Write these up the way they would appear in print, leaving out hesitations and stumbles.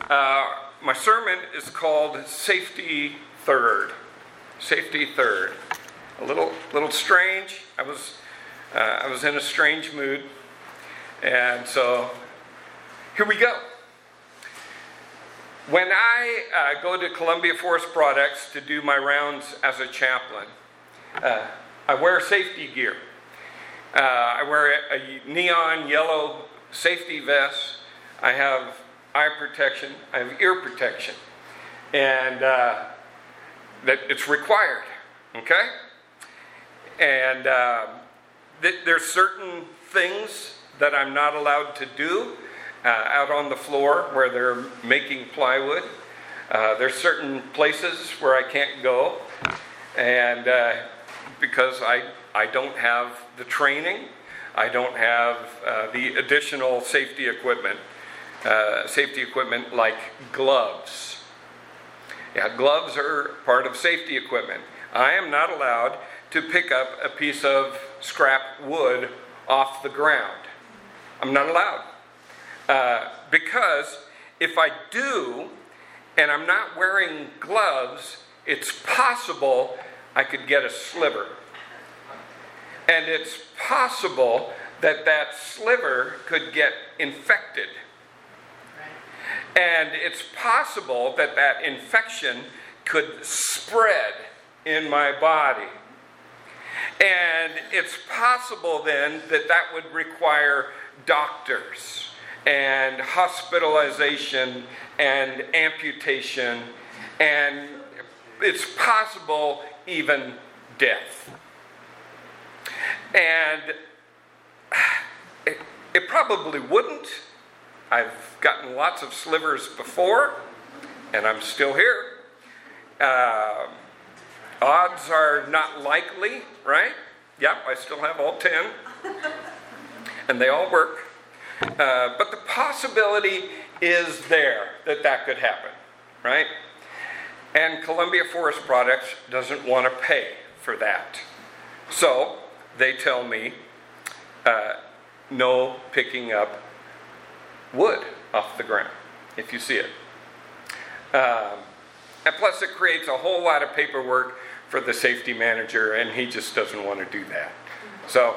My sermon is called Safety Third. Safety Third. A little strange. I was in a strange mood, and so here we go. When I go to Columbia Forest Products to do my rounds as a chaplain, I wear safety gear. I wear a neon yellow safety vest. I have eye protection. I have ear protection. And that it's required. Okay? And there's certain things that I'm not allowed to do out on the floor where they're making plywood. There's certain places where I can't go. And because I don't have the training, I don't have the additional safety equipment like gloves. Yeah, gloves are part of safety equipment. I am not allowed to pick up a piece of scrap wood off the ground. I'm not allowed. Because if I do, and I'm not wearing gloves, it's possible I could get a sliver. And it's possible that sliver could get infected. And it's possible that infection could spread in my body. And it's possible then that would require doctors and hospitalization and amputation, and it's possible even death. And it probably wouldn't. I've gotten lots of slivers before, and I'm still here. Odds are not likely, right? Yep, I still have all 10. And they all work. But the possibility is there that could happen, right? And Columbia Forest Products doesn't want to pay for that. So they tell me no picking up wood off the ground if you see it. And plus it creates a whole lot of paperwork for the safety manager, and he just doesn't want to do that. So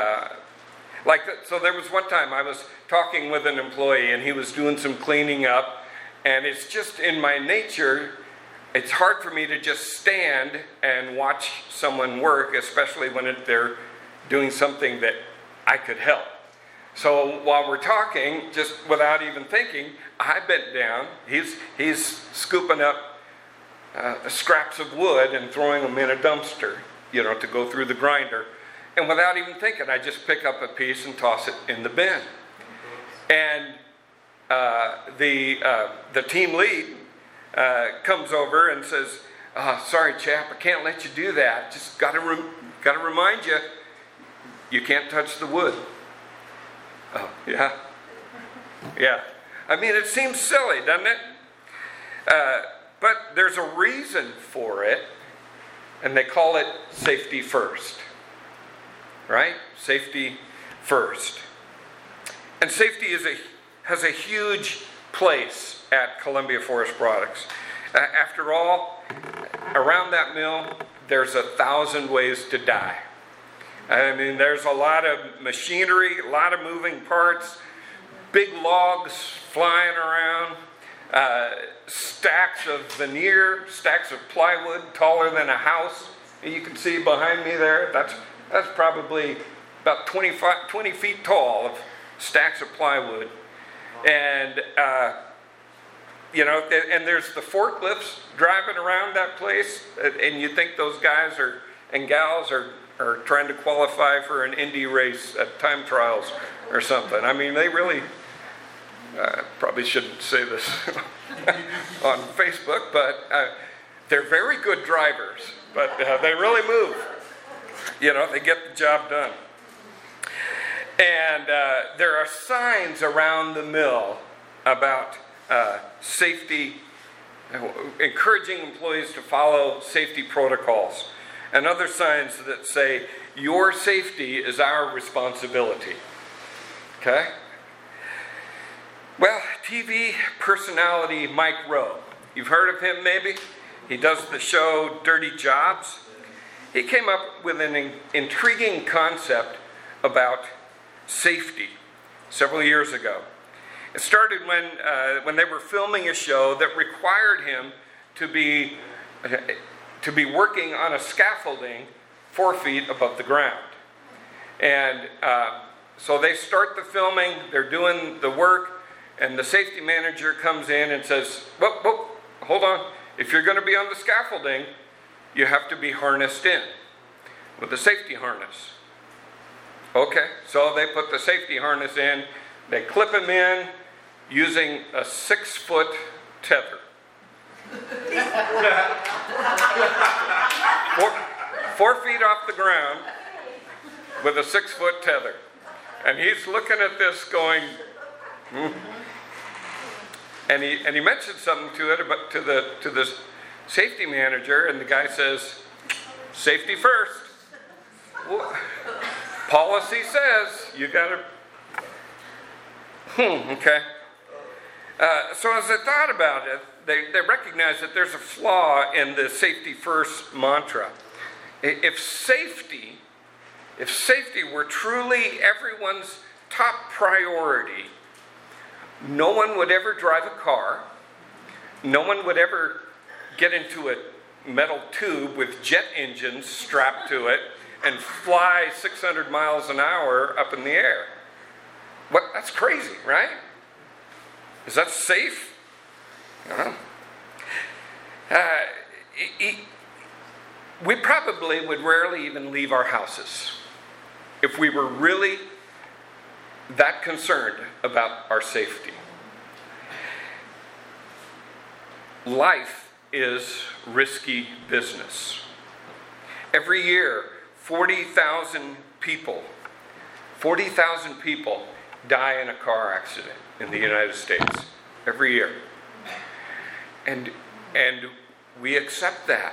so there was one time I was talking with an employee, and he was doing some cleaning up, and it's just in my nature, it's hard for me to just stand and watch someone work, especially when they're doing something that I could help. So while we're talking, just without even thinking, I bent down. He's scooping up the scraps of wood and throwing them in a dumpster, to go through the grinder. And without even thinking, I just pick up a piece and toss it in the bin. And the team lead comes over and says, "Sorry, chap, I can't let you do that. Just got to remind you, you can't touch the wood." Oh, yeah. Yeah. I mean, it seems silly, doesn't it? But there's a reason for it, and they call it safety first. Right? Safety first. And safety has a huge place at Columbia Forest Products. After all, around that mill, there's 1,000 ways to die. I mean, there's a lot of machinery, a lot of moving parts, big logs flying around, stacks of veneer, stacks of plywood taller than a house. You can see behind me there, that's probably about 20 feet tall of stacks of plywood. And, and there's the forklifts driving around that place, and you think those guys and gals are trying to qualify for an Indy race at time trials or something. I mean, they really, probably shouldn't say this on Facebook, but they're very good drivers, but they really move. They get the job done. And there are signs around the mill about safety, encouraging employees to follow safety protocols, and other signs that say, your safety is our responsibility. Okay? Well, TV personality Mike Rowe. You've heard of him maybe? He does the show Dirty Jobs. He came up with an intriguing concept about safety several years ago. It started when they were filming a show that required him to be working on a scaffolding 4 feet above the ground. And so they start the filming, they're doing the work, and the safety manager comes in and says, whoa, hold on. If you're going to be on the scaffolding, you have to be harnessed in with a safety harness. Okay, so they put the safety harness in, they clip him in using a 6-foot tether. 4 feet off the ground with a 6-foot tether. And he's looking at this going, and he mentioned something to the safety manager, and the guy says, safety first. Well, policy says you gotta, okay. So as I thought about it, they recognize that there's a flaw in the safety first mantra. If safety were truly everyone's top priority, no one would ever drive a car. No one would ever get into a metal tube with jet engines strapped to it and fly 600 miles an hour up in the air. What? That's crazy, right? Is that safe? We probably would rarely even leave our houses if we were really that concerned about our safety. Life is risky business. Every year, 40,000 people die in a car accident in the United States every year. And we accept that.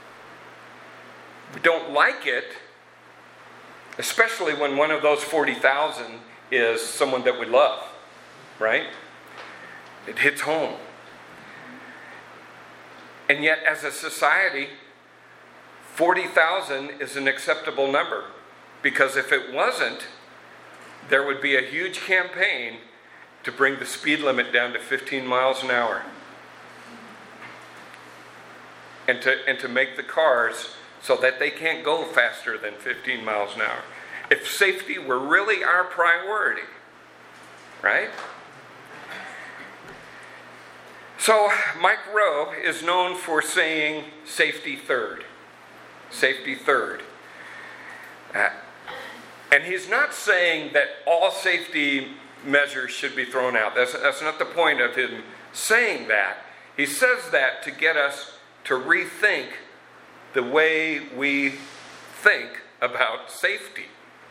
We don't like it, especially when one of those 40,000 is someone that we love, right? It hits home. And yet, as a society, 40,000 is an acceptable number, because if it wasn't, there would be a huge campaign to bring the speed limit down to 15 miles an hour. And to make the cars so that they can't go faster than 15 miles an hour. If safety were really our priority, right? So Mike Rowe is known for saying safety third. Safety third. And he's not saying that all safety measures should be thrown out. That's not the point of him saying that. He says that to get us to rethink the way we think about safety.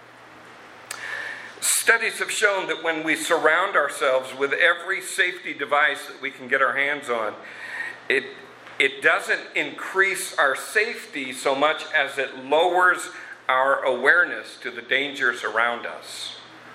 Studies have shown that when we surround ourselves with every safety device that we can get our hands on, it doesn't increase our safety so much as it lowers our awareness to the dangers around us.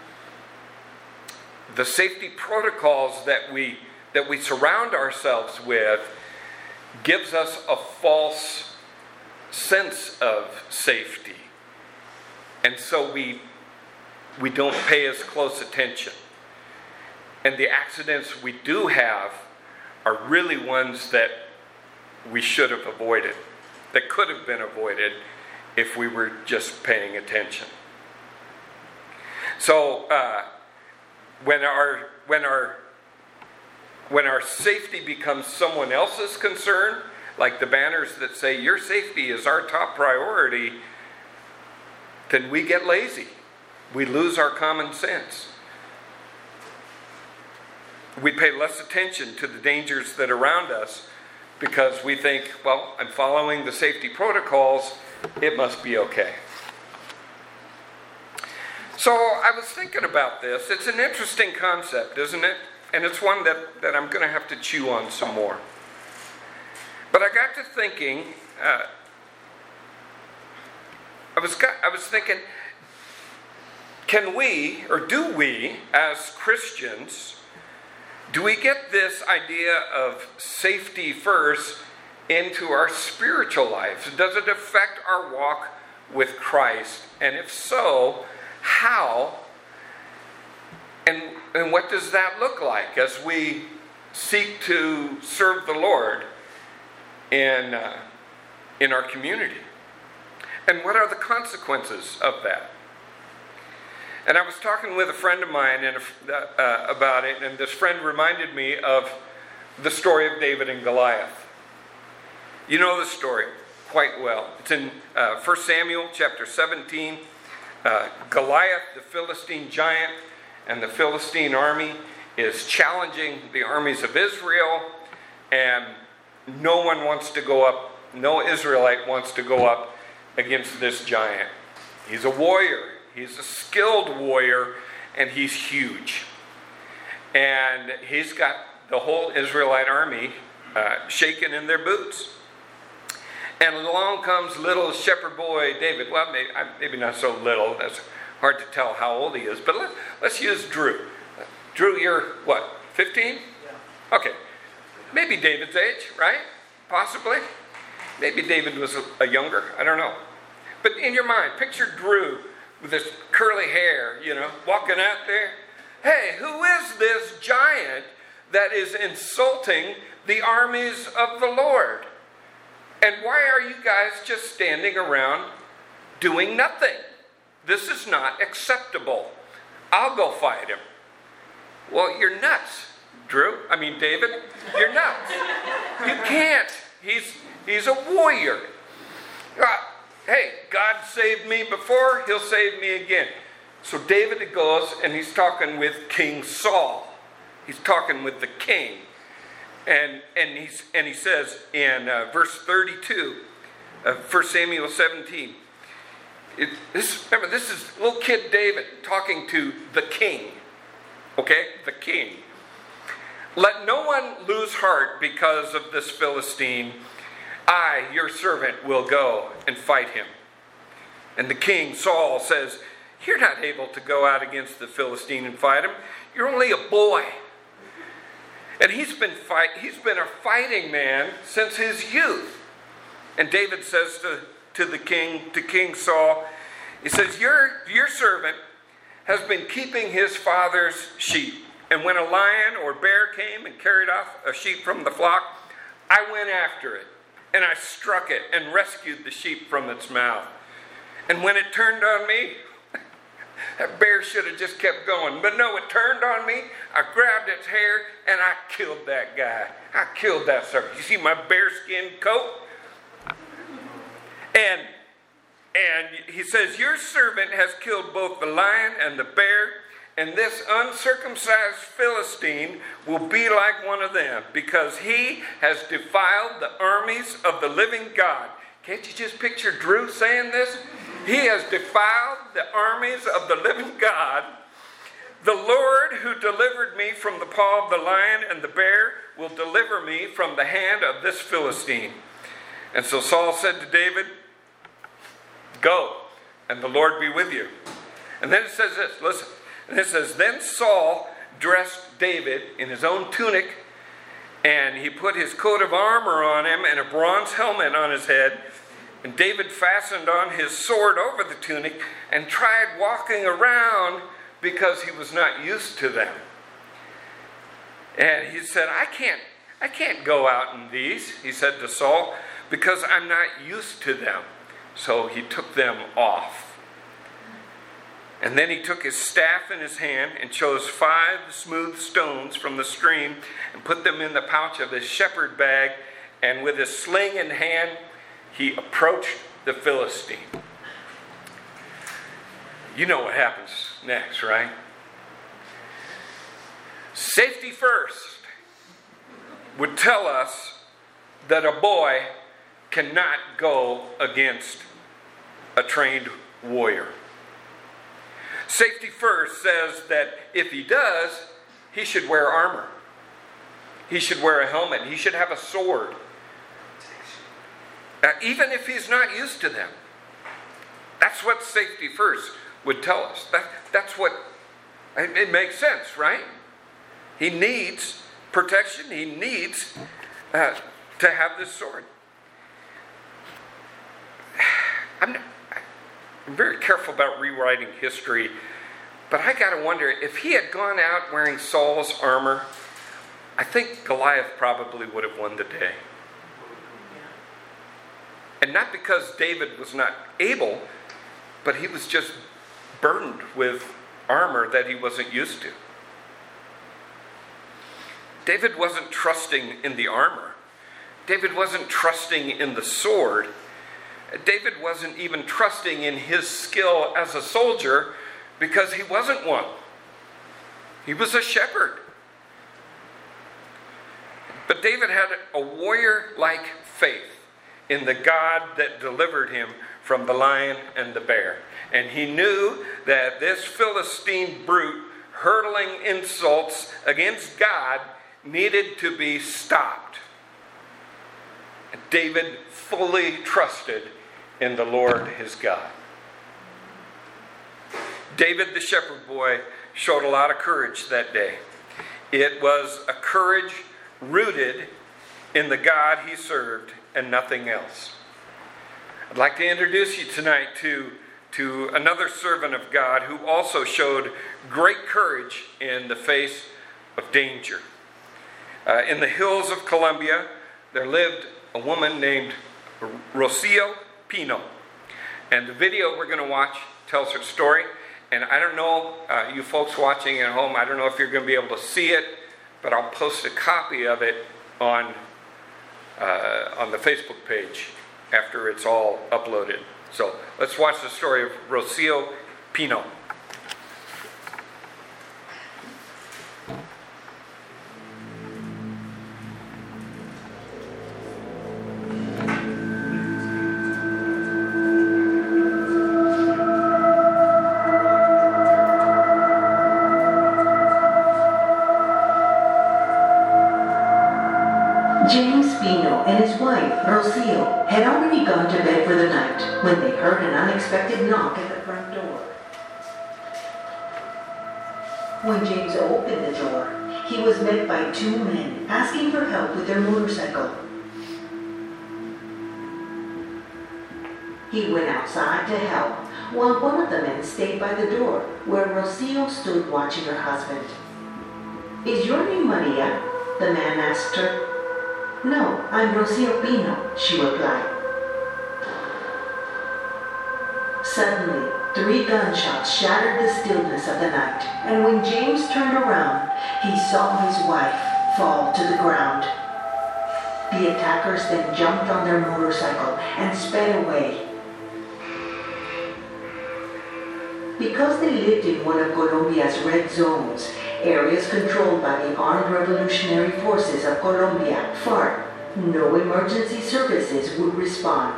The safety protocols that we surround ourselves with gives us a false sense of safety. And so we don't pay as close attention. And the accidents we do have are really ones that we should have avoided, that could have been avoided if we were just paying attention. So when our safety becomes someone else's concern, like the banners that say your safety is our top priority, then we get lazy. We lose our common sense. We pay less attention to the dangers that are around us because we think, well, I'm following the safety protocols, it must be okay. So I was thinking about this. It's an interesting concept, isn't it? And it's one that I'm going to have to chew on some more. But I got to thinking, I was thinking, can we, or do we, as Christians, Do we get this idea of safety first into our spiritual lives? Does it affect our walk with Christ? And if so, how? And what does that look like as we seek to serve the Lord in our community? And what are the consequences of that? And I was talking with a friend of mine about it, and this friend reminded me of the story of David and Goliath. You know the story quite well. It's in 1 Samuel chapter 17. Goliath, the Philistine giant, and the Philistine army is challenging the armies of Israel, and no one wants to go up, no Israelite wants to go up against this giant. He's a warrior. He's a skilled warrior, and he's huge. And he's got the whole Israelite army shaking in their boots. And along comes little shepherd boy David. Well, maybe not so little. That's hard to tell how old he is. But let's use Drew. Drew, you're what, 15? Yeah. Okay. Maybe David's age, right? Possibly. Maybe David was a younger. I don't know. But in your mind, picture Drew with this curly hair, walking out there. Hey, who is this giant that is insulting the armies of the Lord? And why are you guys just standing around doing nothing? This is not acceptable. I'll go fight him. Well, you're nuts, David. You're nuts. You can't. He's a warrior. Hey, God saved me before, he'll save me again. So David goes and he's talking with King Saul. He's talking with the king. And he says in verse 32 of 1 Samuel 17, this is little kid David talking to the king. Okay? The king. Let no one lose heart because of this Philistine. I, your servant, will go and fight him. And the king, Saul, says, you're not able to go out against the Philistine and fight him. You're only a boy. And he's been a fighting man since his youth. And David says to King Saul, he says, your servant has been keeping his father's sheep. And when a lion or bear came and carried off a sheep from the flock, I went after it. And I struck it and rescued the sheep from its mouth. And when it turned on me, that bear should have just kept going. But no, it turned on me. I grabbed its hair and I killed that guy. I killed that sucker. You see my bearskin coat? And he says, your servant has killed both the lion and the bear. And this uncircumcised Philistine will be like one of them, because he has defiled the armies of the living God. Can't you just picture Drew saying this? He has defiled the armies of the living God. The Lord who delivered me from the paw of the lion and the bear will deliver me from the hand of this Philistine. And so Saul said to David, go, and the Lord be with you. And then it says this, listen. And it says, then Saul dressed David in his own tunic, and he put his coat of armor on him and a bronze helmet on his head. And David fastened on his sword over the tunic and tried walking around because he was not used to them. And he said, I can't go out in these, he said to Saul, because I'm not used to them. So he took them off. And then he took his staff in his hand and chose 5 smooth stones from the stream and put them in the pouch of his shepherd bag. And with his sling in hand, he approached the Philistine. You know what happens next, right? Safety first would tell us that a boy cannot go against a trained warrior. Safety first says that if he does, he should wear armor. He should wear a helmet. He should have a sword. Even if he's not used to them. That's what safety first would tell us. That's what, it makes sense, right? He needs protection. He needs to have this sword. I'm very careful about rewriting history, but I got to wonder, if he had gone out wearing Saul's armor, I think Goliath probably would have won the day. And not because David was not able, but he was just burdened with armor that he wasn't used to. David wasn't trusting in the armor. David wasn't trusting in the sword. David wasn't even trusting in his skill as a soldier because he wasn't one. He was a shepherd. But David had a warrior-like faith in the God that delivered him from the lion and the bear. And he knew that this Philistine brute hurling insults against God needed to be stopped. David fully trusted in the Lord his God. David the shepherd boy showed a lot of courage that day. It was a courage rooted in the God he served and nothing else. I'd like to introduce you tonight to another servant of God who also showed great courage in the face of danger. In the hills of Colombia, there lived a woman named Rocio Pino. And the video we're going to watch tells her story. And I don't know, you folks watching at home, I don't know if you're going to be able to see it, but I'll post a copy of it on the Facebook page after it's all uploaded. So let's watch the story of Rocio Pino. James Pino and his wife, Rocio, had already gone to bed for the night when they heard an unexpected knock at the front door. When James opened the door, he was met by two men asking for help with their motorcycle. He went outside to help, while one of the men stayed by the door, where Rocio stood watching her husband. "Is your name Maria?" the man asked her. "No, I'm Rocio Pino," she replied. Suddenly, 3 gunshots shattered the stillness of the night, and when James turned around, he saw his wife fall to the ground. The attackers then jumped on their motorcycle and sped away. Because they lived in one of Colombia's red zones, areas controlled by the Armed Revolutionary Forces of Colombia, FARC, no emergency services would respond.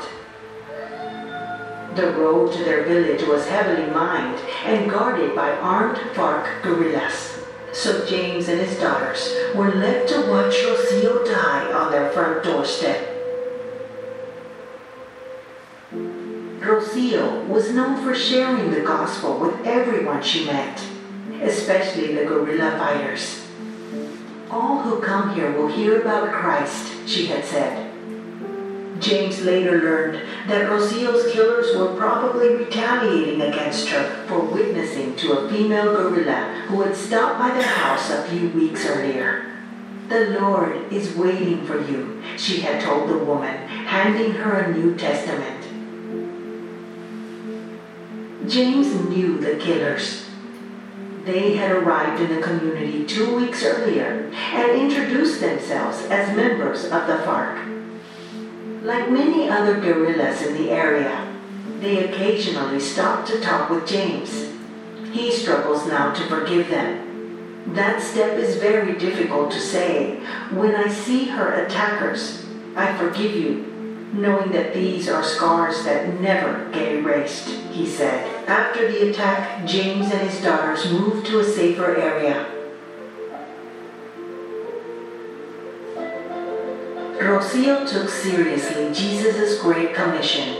The road to their village was heavily mined and guarded by armed FARC guerrillas. So James and his daughters were left to watch Rocio die on their front doorstep. Rocio was known for sharing the gospel with everyone she met, especially the guerrilla fighters. "All who come here will hear about Christ," she had said. James later learned that Rocio's killers were probably retaliating against her for witnessing to a female guerrilla who had stopped by their house a few weeks earlier. "The Lord is waiting for you," she had told the woman, handing her a New Testament. James knew the killers. They had arrived in the community 2 weeks earlier and introduced themselves as members of the FARC. Like many other guerrillas in the area, they occasionally stopped to talk with James. He struggles now to forgive them. That step is very difficult to say. "When I see her attackers, I forgive you, knowing that these are scars that never get erased," he said. After the attack, James and his daughters moved to a safer area. Rocio took seriously Jesus' great commission.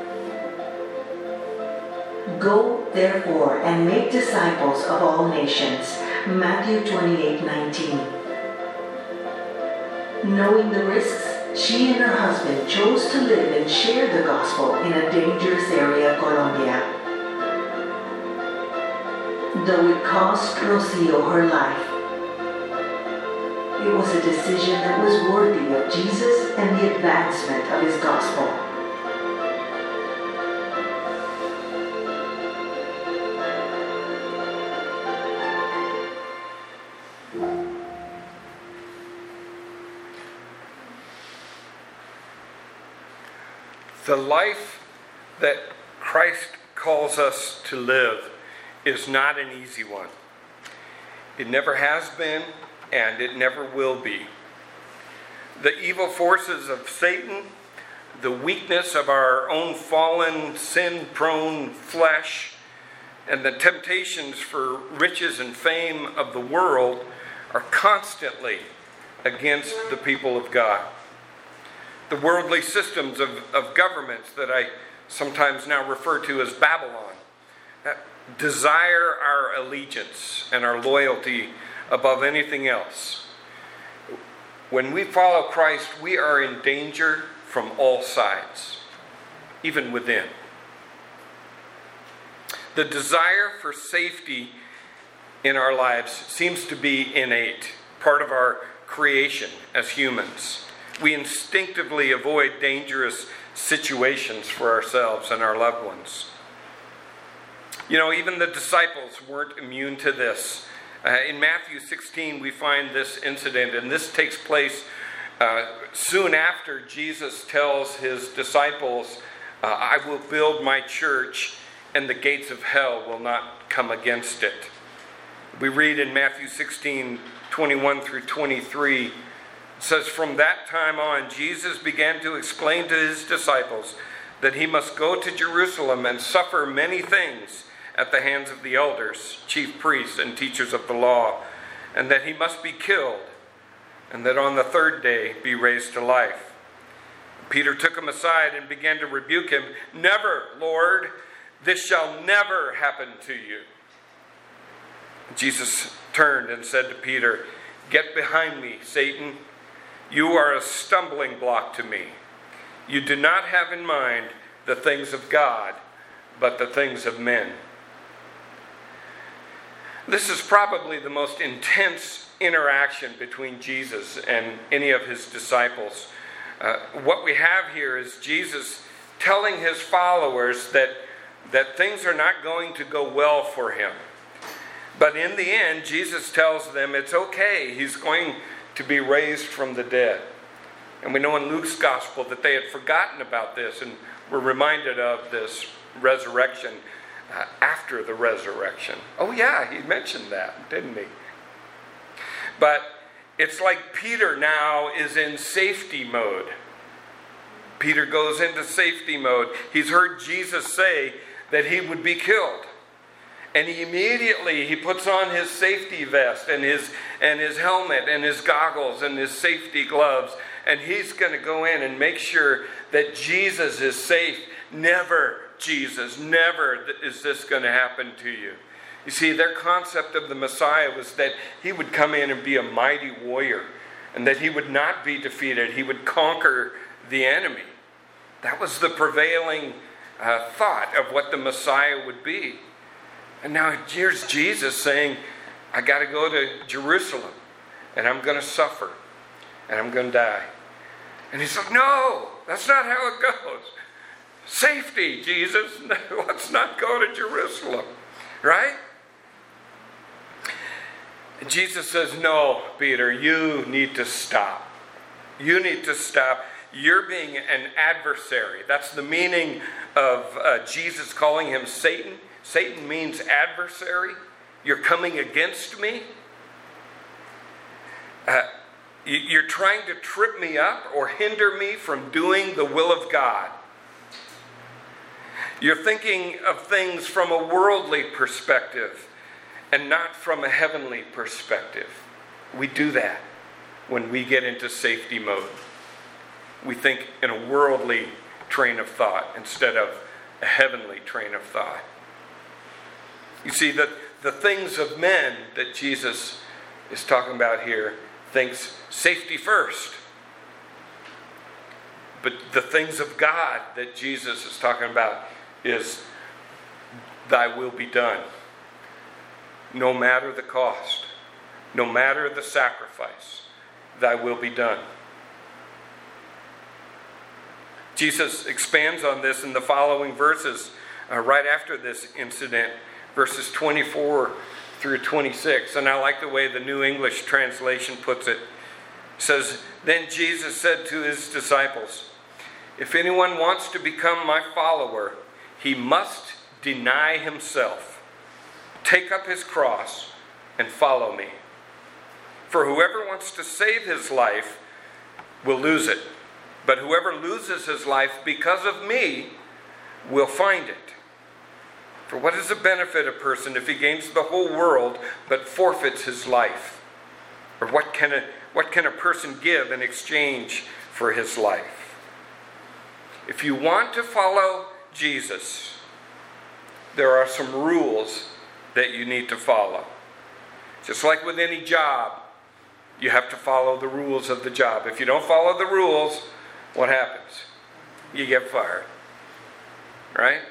"Go, therefore, and make disciples of all nations," Matthew 28:19. Knowing the risks, she and her husband chose to live and share the gospel in a dangerous area of Colombia. Though it cost Rocio her life, it was a decision that was worthy of Jesus and the advancement of his gospel. The life that Christ calls us to live is not an easy one. It never has been, and it never will be. The evil forces of Satan, the weakness of our own fallen, sin-prone flesh, and the temptations for riches and fame of the world are constantly against the people of God. The worldly systems of governments that I sometimes now refer to as Babylon desire our allegiance and our loyalty above anything else. When we follow Christ, we are in danger from all sides, even within. The desire for safety in our lives seems to be innate, part of our creation as humans. We instinctively avoid dangerous situations for ourselves and our loved ones. You know, even the disciples weren't immune to this. In Matthew 16, we find this incident, and this takes place soon after Jesus tells his disciples, I will build my church, and the gates of hell will not come against it. We read in Matthew 16, 21 through 23, it says, from that time on, Jesus began to explain to his disciples that he must go to Jerusalem and suffer many things at the hands of the elders, chief priests, and teachers of the law, and that he must be killed, and that on the third day be raised to life. Peter took him aside and began to rebuke him. Never, Lord, this shall never happen to you. Jesus turned and said to Peter, get behind me, Satan. You are a stumbling block to me. You do not have in mind the things of God, but the things of men. This is probably the most intense interaction between Jesus and any of his disciples. What we have here is Jesus telling his followers that things are not going to go well for him. But in the end, Jesus tells them it's okay. He's going to be raised from the dead. And we know in Luke's gospel that they had forgotten about this and were reminded of this resurrection after the resurrection. Oh yeah, he mentioned that, didn't he? But it's like Peter now is in safety mode. Peter goes into safety mode. He's heard Jesus say that he would be killed. And he immediately puts on his safety vest and his helmet and his goggles and his safety gloves. And he's going to go in and make sure that Jesus is safe. Never, Jesus, never is this going to happen to you. You see, their concept of the Messiah was that he would come in and be a mighty warrior, and that he would not be defeated. He would conquer the enemy. That was the prevailing thought of what the Messiah would be. And now here's Jesus saying, I got to go to Jerusalem, and I'm going to suffer, and I'm going to die. And he's like, no, that's not how it goes. Safety, Jesus. Let's not go to Jerusalem. Right? And Jesus says, no, Peter, you need to stop. You need to stop. You're being an adversary. That's the meaning of Jesus calling him Satan. Satan means adversary. You're coming against me. You're trying to trip me up or hinder me from doing the will of God. You're thinking of things from a worldly perspective and not from a heavenly perspective. We do that when we get into safety mode. We think in a worldly train of thought instead of a heavenly train of thought. You see, that the things of men that Jesus is talking about here thinks safety first. But the things of God that Jesus is talking about is thy will be done. No matter the cost, no matter the sacrifice, thy will be done. Jesus expands on this in the following verses right after this incident, verses 24 through 26. And I like the way the New English translation puts it. It says, "Then Jesus said to his disciples, 'If anyone wants to become my follower, he must deny himself, take up his cross, and follow me. For whoever wants to save his life will lose it. But whoever loses his life because of me will find it. For what is the benefit of a person if he gains the whole world but forfeits his life? Or what can a person give in exchange for his life?' If you want to follow Jesus, there are some rules that you need to follow. Just like with any job, you have to follow the rules of the job. If you don't follow the rules, what happens? You get fired. Right?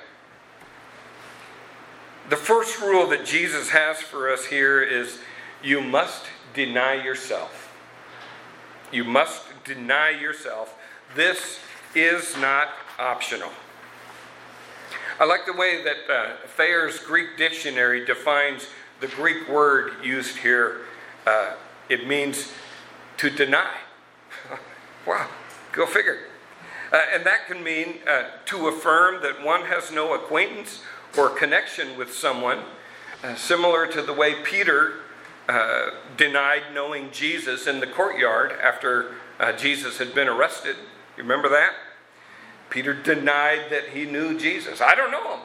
The first rule that Jesus has for us here is you must deny yourself. You must deny yourself. This is not optional. I like the way that Thayer's Greek Dictionary defines the Greek word used here. It means to deny. Wow, go figure. And that can mean to affirm that one has no acquaintance or connection with someone, similar to the way Peter denied knowing Jesus in the courtyard after Jesus had been arrested. You remember that? Peter denied that he knew Jesus. I don't know him.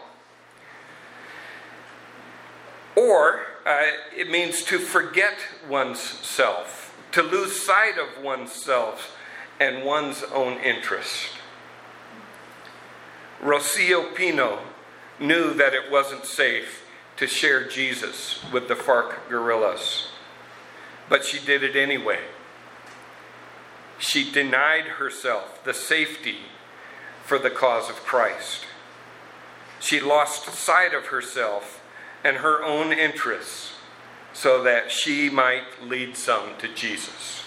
Or it means to forget one's self, to lose sight of oneself and one's own interest. Rocio Pino knew that it wasn't safe to share Jesus with the FARC guerrillas, but she did it anyway. She denied herself the safety for the cause of Christ. She lost sight of herself and her own interests so that she might lead some to Jesus.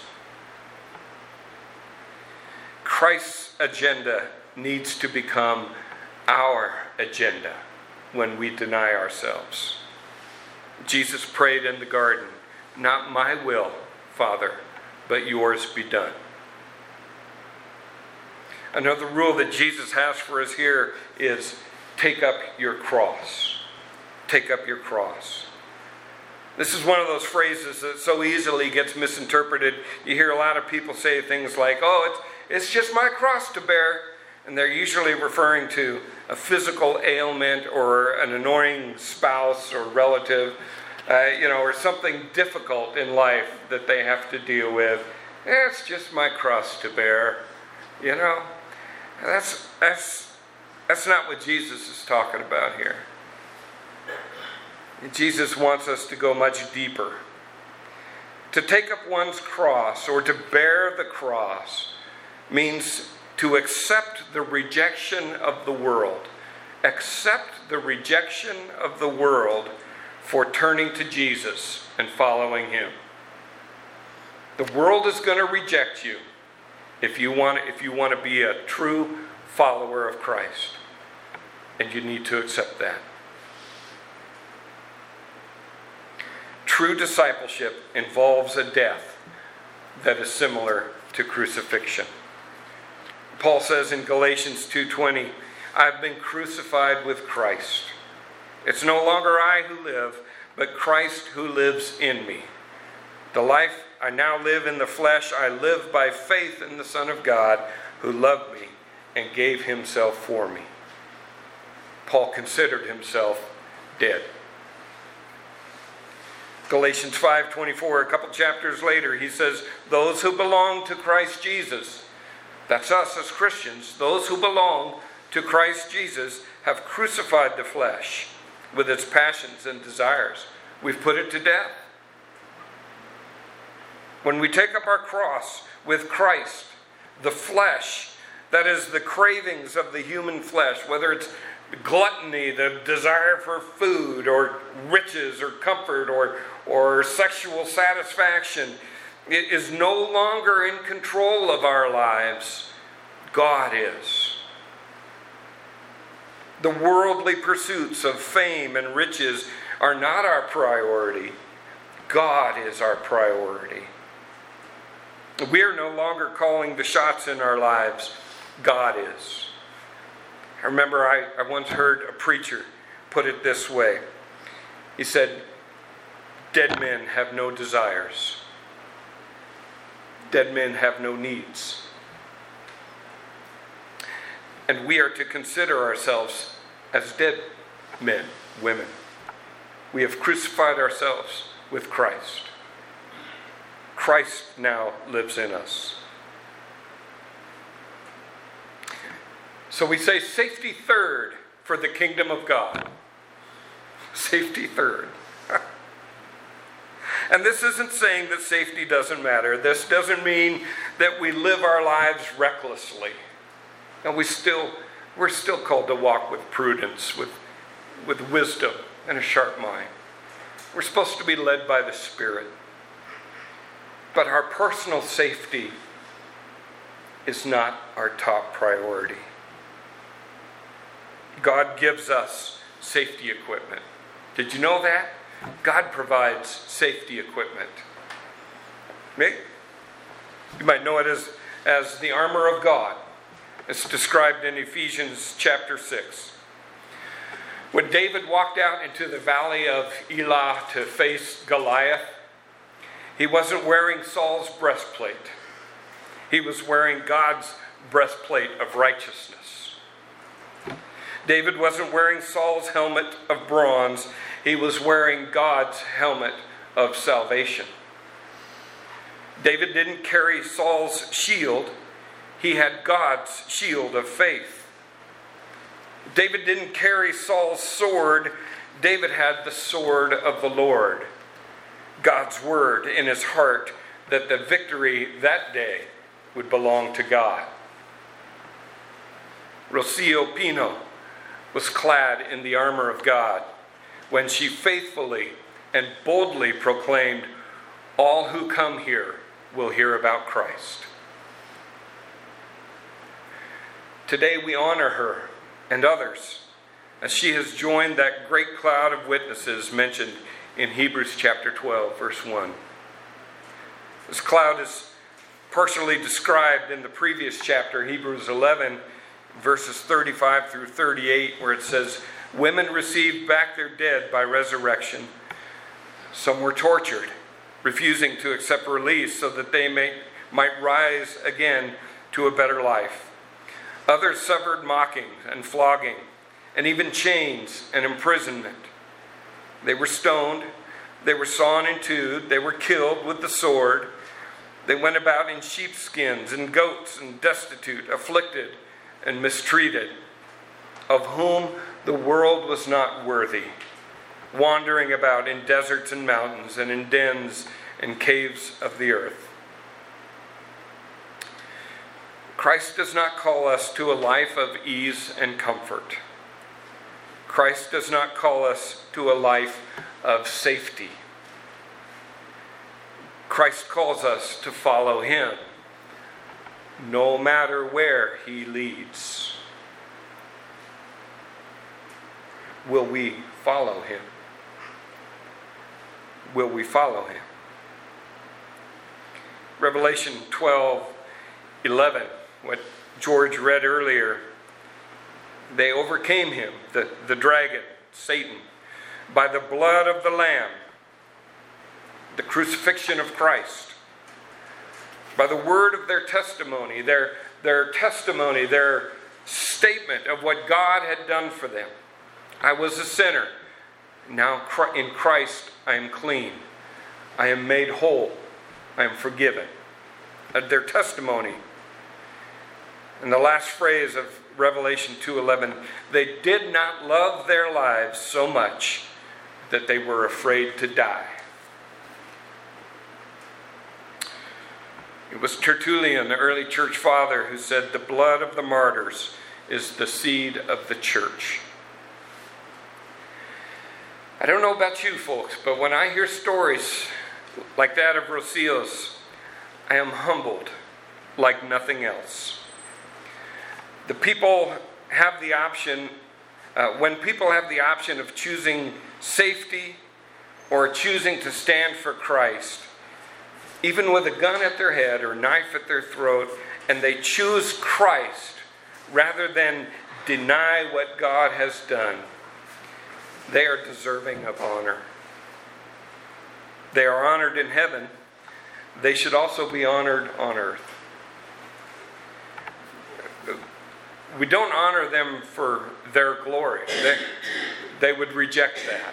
Christ's agenda needs to become our agenda when we deny ourselves. Jesus prayed in the garden, "Not my will, Father, but yours be done." Another rule that Jesus has for us here is take up your cross. Take up your cross. This is one of those phrases that so easily gets misinterpreted. You hear a lot of people say things like, "Oh, it's just my cross to bear." And they're usually referring to a physical ailment or an annoying spouse or relative, or something difficult in life that they have to deal with. It's just my cross to bear. That's not what Jesus is talking about here. Jesus wants us to go much deeper. To take up one's cross or to bear the cross means to accept the rejection of the world. Accept the rejection of the world for turning to Jesus and following him. The world is going to reject you if you want to be a true follower of Christ. And you need to accept that. True discipleship involves a death that is similar to crucifixion. Paul says in Galatians 2:20, "I've been crucified with Christ. It's no longer I who live, but Christ who lives in me. The life I now live in the flesh, I live by faith in the Son of God who loved me and gave himself for me." Paul considered himself dead. Galatians 5:24, a couple chapters later, he says, "Those who belong to Christ Jesus," that's us as Christians, "those who belong to Christ Jesus have crucified the flesh with its passions and desires." We've put it to death. When we take up our cross with Christ, the flesh That is, the cravings of the human flesh, whether it's gluttony, the desire for food or riches or comfort or sexual satisfaction, it is no longer in control of our lives. God is. The worldly pursuits of fame and riches are not our priority. God is our priority. We are no longer calling the shots in our lives. God is. I remember I once heard a preacher put it this way. He said, "Dead men have no desires. Dead men have no needs." And we are to consider ourselves as dead men, women. We have crucified ourselves with Christ. Christ now lives in us. So we say safety third for the kingdom of God. Safety third. And this isn't saying that safety doesn't matter. This doesn't mean that we live our lives recklessly. And we're still called to walk with prudence, with wisdom and a sharp mind. We're supposed to be led by the Spirit. But our personal safety is not our top priority. God gives us safety equipment. Did you know that? God provides safety equipment. You might know it as the armor of God. It's described in Ephesians chapter 6. When David walked out into the valley of Elah to face Goliath, he wasn't wearing Saul's breastplate. He was wearing God's breastplate of righteousness. David wasn't wearing Saul's helmet of bronze. He was wearing God's helmet of salvation. David didn't carry Saul's shield. He had God's shield of faith. David didn't carry Saul's sword. David had the sword of the Lord, God's word in his heart that the victory that day would belong to God. Rocio Pino was clad in the armor of God when she faithfully and boldly proclaimed, "All who come here will hear about Christ." Today we honor her and others as she has joined that great cloud of witnesses mentioned in Hebrews chapter 12, verse 1. This cloud is partially described in the previous chapter, Hebrews 11, verses 35 through 38, where it says, "Women received back their dead by resurrection. Some were tortured, refusing to accept release so that they might rise again to a better life. Others suffered mocking and flogging, and even chains and imprisonment. They were stoned, they were sawn in two, they were killed with the sword. They went about in sheepskins and goats and destitute, afflicted and mistreated, of whom the world was not worthy, wandering about in deserts and mountains and in dens and caves of the earth." Christ does not call us to a life of ease and comfort. Christ does not call us to a life of safety. Christ calls us to follow him, no matter where he leads. Will we follow him? Will we follow him? Revelation 12:11, what George read earlier. They overcame him, the dragon, Satan, by the blood of the Lamb, the crucifixion of Christ, by the word of their testimony, their testimony, their statement of what God had done for them. I was a sinner. Now in Christ I am clean. I am made whole. I am forgiven. Their testimony. And the last phrase of Revelation 2:11, they did not love their lives so much that they were afraid to die. It was Tertullian, the early church father, who said, "The blood of the martyrs is the seed of the church." I don't know about you folks, but when I hear stories like that of Rocios, I am humbled like nothing else. The people have the option, when people have the option of choosing safety or choosing to stand for Christ, even with a gun at their head or knife at their throat, and they choose Christ rather than deny what God has done, they are deserving of honor. They are honored in heaven. They should also be honored on earth. We don't honor them for their glory. They would reject that.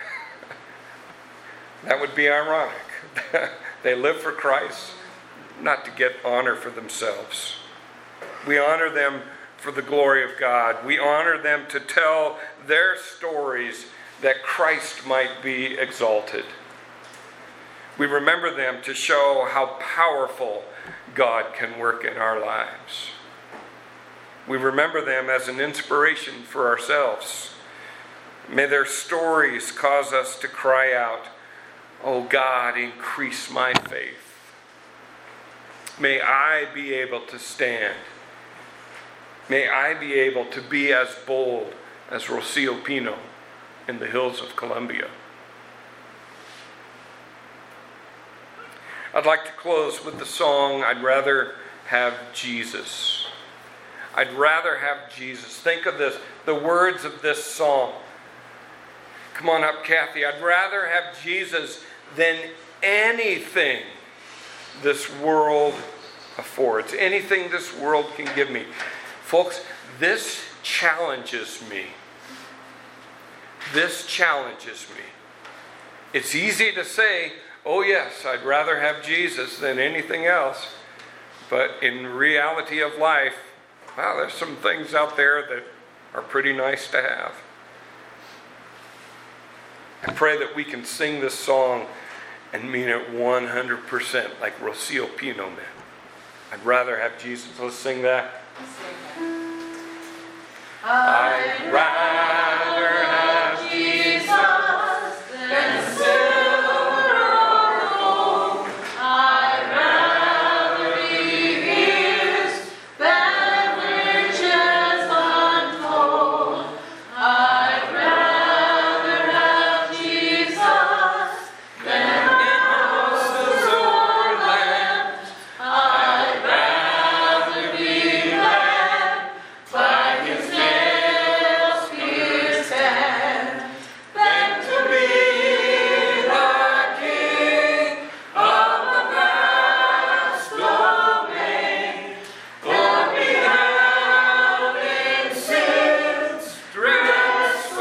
That would be ironic. They live for Christ, not to get honor for themselves. We honor them for the glory of God. We honor them to tell their stories that Christ might be exalted. We remember them to show how powerful God can work in our lives. We remember them as an inspiration for ourselves. May their stories cause us to cry out, "Oh God, increase my faith." May I be able to stand. May I be able to be as bold as Rocio Pino in the hills of Colombia. I'd like to close with the song, "I'd Rather Have Jesus." I'd rather have Jesus. Think of this, the words of this song. Come on up, Kathy. I'd rather have Jesus than anything this world affords, anything this world can give me. Folks, this challenges me. This challenges me. It's easy to say, "Oh yes, I'd rather have Jesus than anything else." But in reality of life, wow, there's some things out there that are pretty nice to have. I pray that we can sing this song and mean it 100% like Rocio Pino meant. I'd rather have Jesus. Let's sing that. I'd rather have Jesus than silver or gold. I'd rather be His than riches untold. I'd rather have Jesus than houses or land. I'd rather be led by His nails pierced hand than to be the king of a vast domain, or be held in sin's dress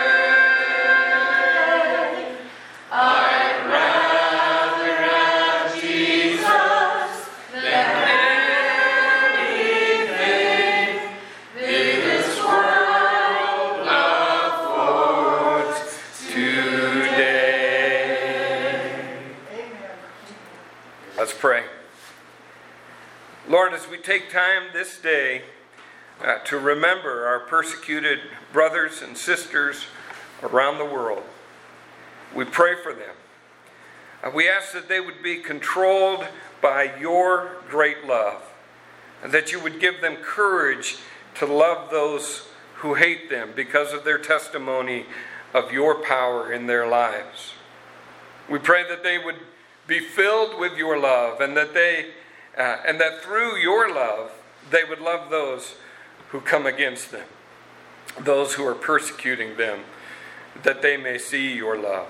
way. I'd rather have Jesus than anything this world affords today. Let's pray. Lord, as we take time this day to remember our persecuted brothers and sisters around the world, we pray for them. We ask that they would be controlled by your great love, and that you would give them courage to love those who hate them because of their testimony of your power in their lives. We pray that they would be filled with your love, and that through your love they would love those who come against them, those who are persecuting them, that they may see your love.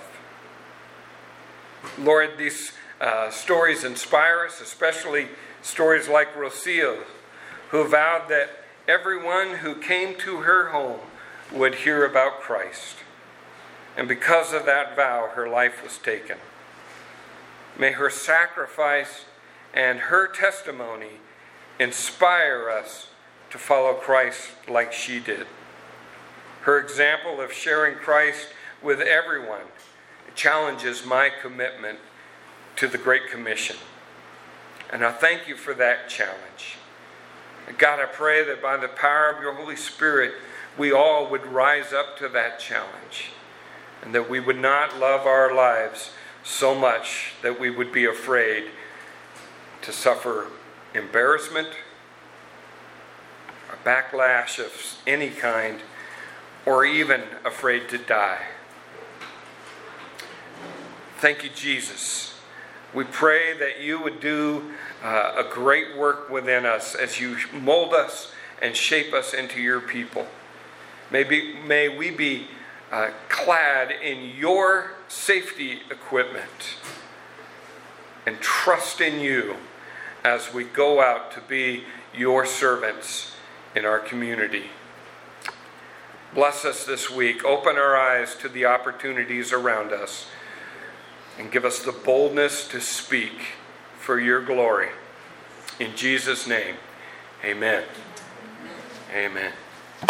Lord, these stories inspire us, especially stories like Rocio, who vowed that everyone who came to her home would hear about Christ. And because of that vow, her life was taken. May her sacrifice and her testimony inspire us to follow Christ like she did. Her example of sharing Christ with everyone challenges my commitment to the Great Commission. And I thank you for that challenge. God, I pray that by the power of your Holy Spirit, we all would rise up to that challenge. And that we would not love our lives so much that we would be afraid to suffer embarrassment, a backlash of any kind, or even afraid to die. Thank you, Jesus. We pray that you would do a great work within us as you mold us and shape us into your people. May we be clad in your safety equipment and trust in you as we go out to be your servants in our community. Bless us this week. Open our eyes to the opportunities around us and give us the boldness to speak for your glory. In Jesus' name, amen. Amen.